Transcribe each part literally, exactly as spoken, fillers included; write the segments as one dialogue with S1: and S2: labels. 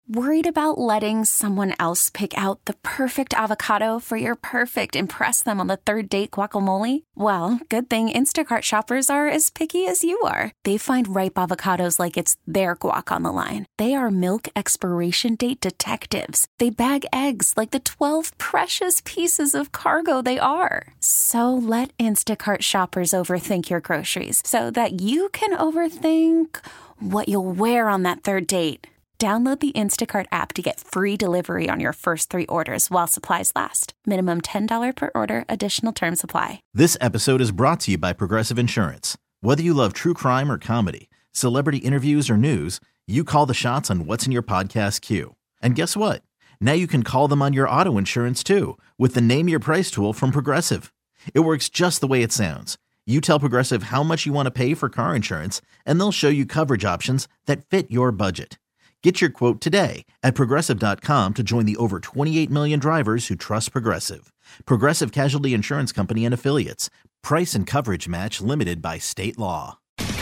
S1: Worried about letting someone else pick out the perfect avocado for your perfect impress them on the third date guacamole? Well, good thing Instacart shoppers are as picky as you are. They find ripe avocados like it's their guac on the line. They are milk expiration date detectives. They bag eggs like the twelve precious pieces of cargo they are. So let Instacart shoppers overthink your groceries so that you can overthink what you'll wear on that third date. Download the Instacart app to get free delivery on your first three orders while supplies last. Minimum ten dollars per order. Additional terms apply.
S2: This episode is brought to you by Progressive Insurance. Whether you love true crime or comedy, celebrity interviews or news, you call the shots on what's in your podcast queue. And guess what? Now you can call them on your auto insurance too with the Name Your Price tool from Progressive. It works just the way it sounds. You tell Progressive how much you want to pay for car insurance, and they'll show you coverage options that fit your budget. Get your quote today at Progressive dot com to join the over twenty-eight million drivers who trust Progressive. Progressive Casualty Insurance Company and Affiliates. Price and coverage match limited by state law.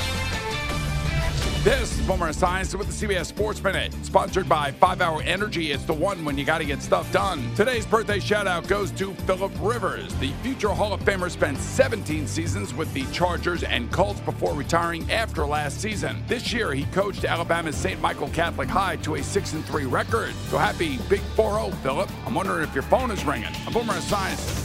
S3: This is Boomer Science with the C B S Sports Minute, sponsored by five hour Energy. It's the one when you got to get stuff done. Today's birthday shout-out goes to Phillip Rivers. The future Hall of Famer spent seventeen seasons with the Chargers and Colts before retiring after last season. This year, he coached Alabama's Saint Michael Catholic High to a six and three record. So happy Big four oh, Phillip. I'm wondering if your phone is ringing. I'm Boomer Science.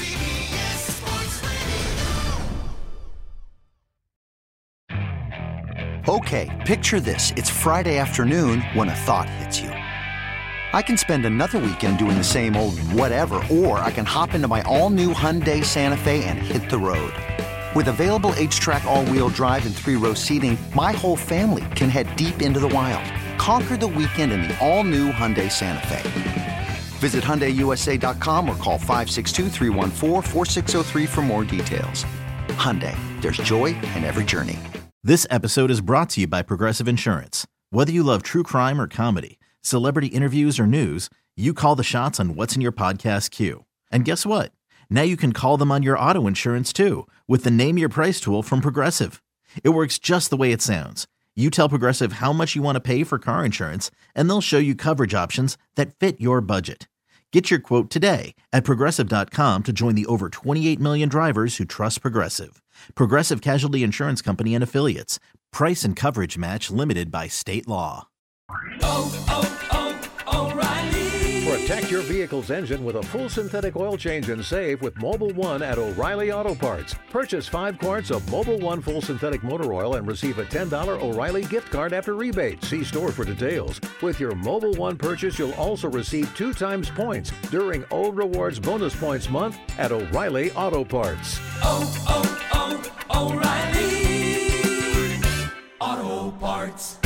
S4: Okay, picture this. It's Friday afternoon when a thought hits you. I can spend another weekend doing the same old whatever, or I can hop into my all-new Hyundai Santa Fe and hit the road. With available H-Track all-wheel drive and three-row seating, my whole family can head deep into the wild. Conquer the weekend in the all-new Hyundai Santa Fe. Visit Hyundai U S A dot com or call five six two, three one four, four six zero three for more details. Hyundai, there's joy in every journey.
S2: This episode is brought to you by Progressive Insurance. Whether you love true crime or comedy, celebrity interviews or news, you call the shots on what's in your podcast queue. And guess what? Now you can call them on your auto insurance too with the Name Your Price tool from Progressive. It works just the way it sounds. You tell Progressive how much you want to pay for car insurance, and they'll show you coverage options that fit your budget. Get your quote today at Progressive dot com to join the over twenty-eight million drivers who trust Progressive. Progressive Casualty Insurance Company and Affiliates. Price and coverage match limited by state law.
S5: Oh, oh, oh, O'Reilly.
S6: Protect your vehicle's engine with a full synthetic oil change and save with Mobil one at O'Reilly Auto Parts. Purchase five quarts of Mobil one full synthetic motor oil and receive a ten dollars O'Reilly gift card after rebate. See store for details. With your Mobil one purchase, you'll also receive two times points during O Rewards Bonus Points Month at O'Reilly Auto Parts.
S5: Oh, oh, oh, O'Reilly Auto Parts.